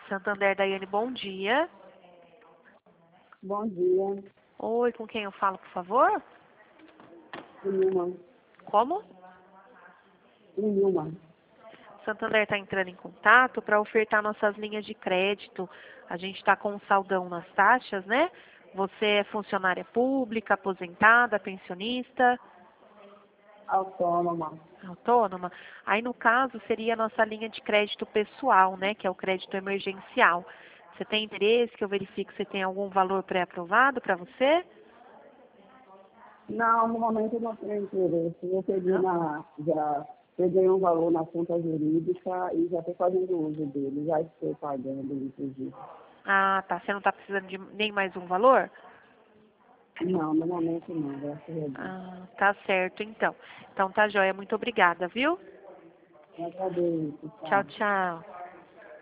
Santander, Daiane, bom dia. Bom dia, Oi, com quem eu falo, por favor? Nilma. Como? Nilma. Santander está entrando em contato para ofertar nossas linhas de crédito. A gente está com um saldão nas taxas, né? Você é funcionária pública, aposentada, pensionista, Autônoma. autônoma? Aí, no caso, seria a nossa linha de crédito pessoal, né? Que é o crédito emergencial. Você tem interesse que eu verifique se tem algum valor pré-aprovado para você? Não, no momento eu não tenho interesse. Não? Já peguei um valor na conta jurídica e já estou fazendo uso dele. Já estou pagando, inclusive. Ah, tá. Você não está precisando de nem mais um valor? Não, no momento não, graças a Deus. Ah, tá certo, então. Então tá joia. Muito obrigada, viu? Eu agradeço, Tchau, tá? tchau.